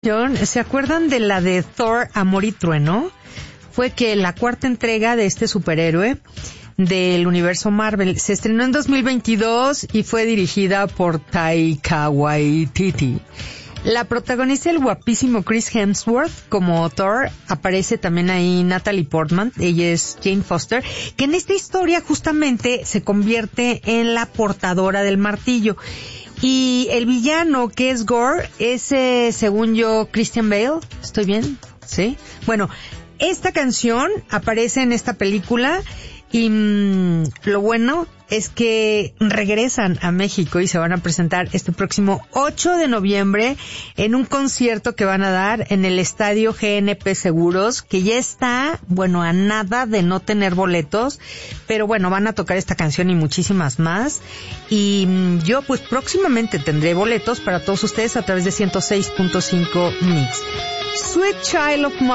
canción, ¿se acuerdan de la de Thor, Amor y Trueno? Fue que la cuarta entrega de este superhéroe del universo Marvel se estrenó en 2022 y fue dirigida por Taika Waititi. La protagonista, el guapísimo Chris Hemsworth, como Thor. Aparece también ahí Natalie Portman, ella es Jane Foster, que en esta historia justamente se convierte en la portadora del martillo. Y el villano, que es Gore, es, según yo, Christian Bale. ¿Estoy bien? ¿Sí? Bueno, esta canción aparece en esta película y lo bueno es que regresan a México y se van a presentar este próximo 8 de noviembre en un concierto que van a dar en el Estadio GNP Seguros, que ya está, bueno, a nada de no tener boletos, pero bueno, van a tocar esta canción y muchísimas más. Y yo pues próximamente tendré boletos para todos ustedes a través de 106.5 Mix. Sweet Child of Mine.